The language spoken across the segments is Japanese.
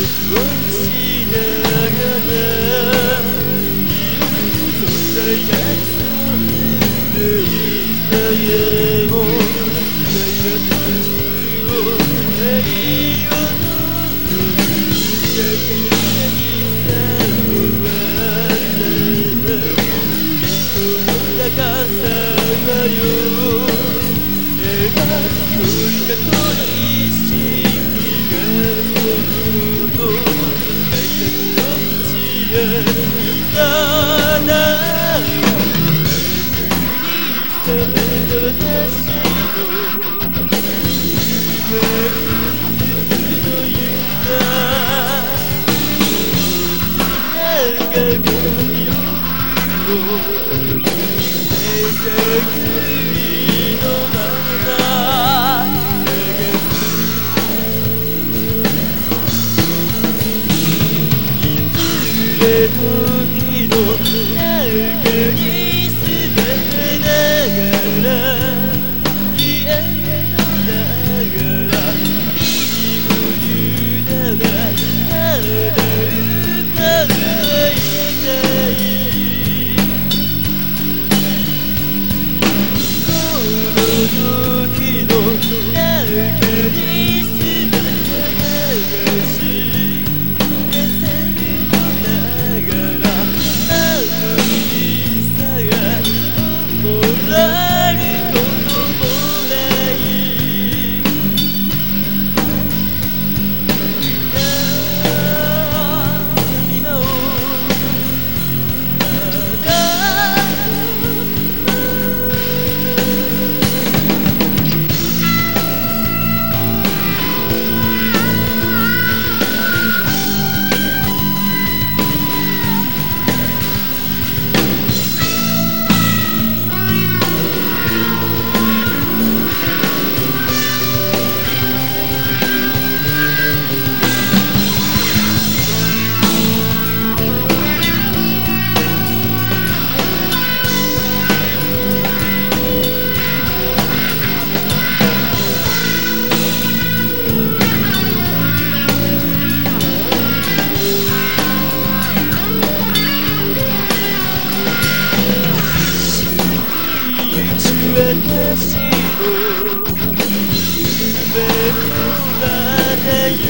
しながらそんな約束でいた家も大学を栄養の輝きさ終わった人の高さだよ描く鳥がこの意識が飛ぶの大学の道へいたな覚めた私の夢の夢長く夜を手探りのままいずれ時の中に捨てながら家の中からいいもゆだがただ浮かんでいたいこの時の中に全て流し重ねながらあの小さが怒られることもない今をただ私の夢のまた夢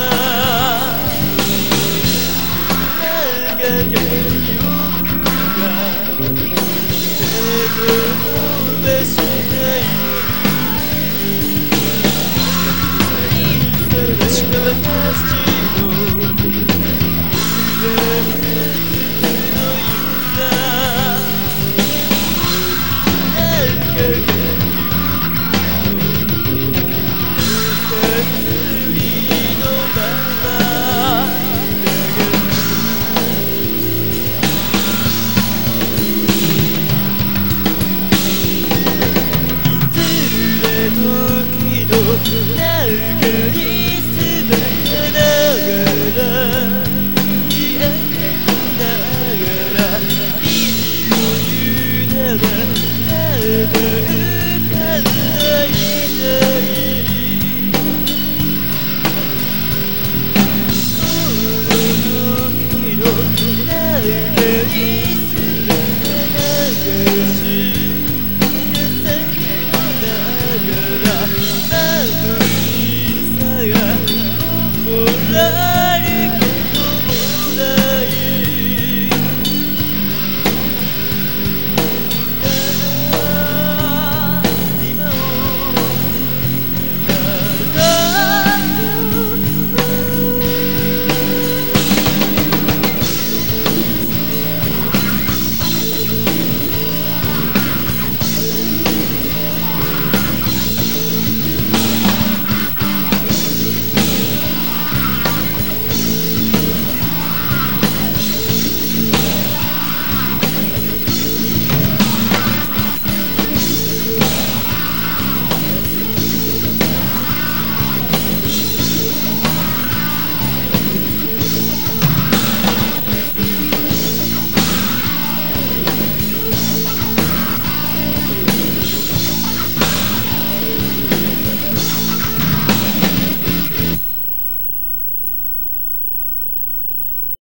長け夜が手を伸ばしたい私のlove